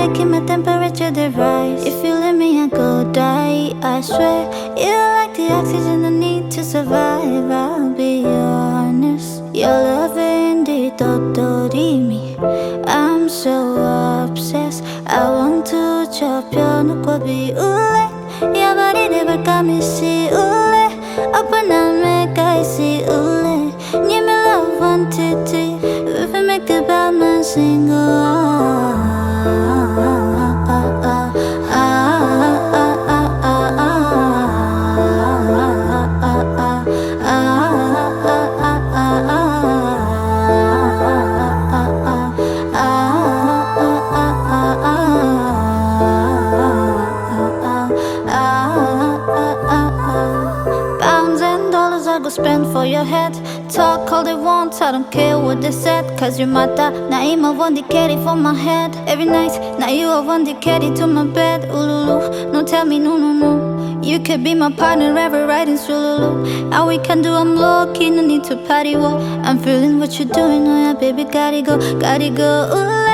making my temperature they rise. If you let me, I go die. I swear, you're like the oxygen I need to survive. I'll be honest, your love indeed totally me. I'm so obsessed. I want to chop your nukwabi ule. Your body never got me see ule. Open up, make I see ule. Give me love one titty. If we make the bad man sing, pounds and dollars I go spend for your head. Talk all they want, I don't care what they said. Cause you matter, now I'm a one that carry for my head. Every night, now you are one that carry to my bed. Ululu, no tell me no, no, no. You could be my partner ever riding Sululu. All we can do, I'm low-key, no need to party, whoa. I'm feeling what you're doing, oh yeah, baby, gotta go, gotta go. Ooh,